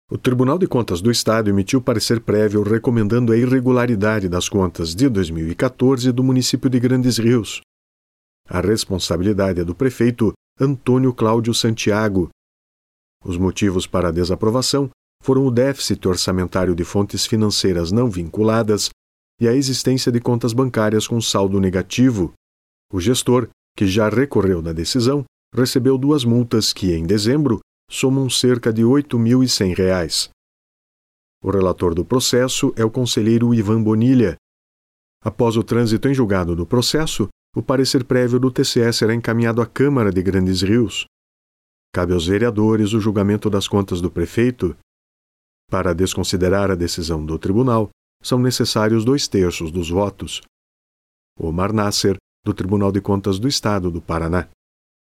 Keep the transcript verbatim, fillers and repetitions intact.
O Tribunal de Contas do Estado emitiu parecer prévio recomendando a irregularidade das contas de dois mil e quatorze do município de Grandes Rios. A responsabilidade é do prefeito Antônio Cláudio Santiago. Os motivos para a desaprovação foram o déficit orçamentário de fontes financeiras não vinculadas e a existência de contas bancárias com saldo negativo. O gestor, que já recorreu da decisão, recebeu duas multas que, em dezembro, somam cerca de oito mil e cem reais. O relator do processo é o conselheiro Ivan Bonilha. Após o trânsito em julgado do processo, o parecer prévio do T C E será encaminhado à Câmara de Grandes Rios. Cabe aos vereadores o julgamento das contas do prefeito. Para desconsiderar a decisão do tribunal, são necessários dois terços dos votos. Omar Nasser, do Tribunal de Contas do Estado do Paraná.